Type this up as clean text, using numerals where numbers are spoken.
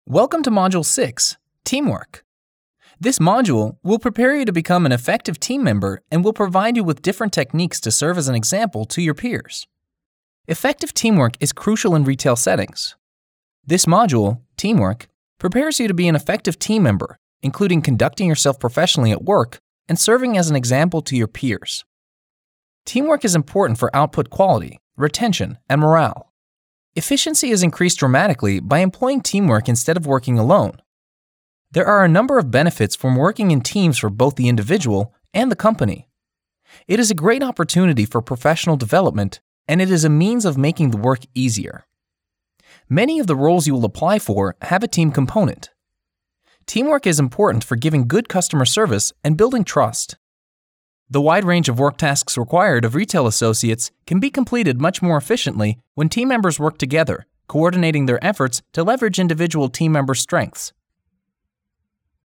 Welcome to Module 6, Teamwork. This module will prepare you to become an effective team member and will provide you with different techniques to serve as an example to your peers. Effective teamwork is crucial in retail settings. This module, Teamwork, prepares you to be an effective team member, including conducting yourself professionally at work and serving as an example to your peers. Teamwork is important for output quality, retention, and morale. Efficiency is increased dramatically by employing teamwork instead of working alone. There are a number of benefits from working in teams for both the individual and the company. It is a great opportunity for professional development, and it is a means of making the work easier. Many of the roles you will apply for have a team component. Teamwork is important for giving good customer service and building trust. The wide range of work tasks required of retail associates can be completed much more efficiently when team members work together, coordinating their efforts to leverage individual team members' strengths.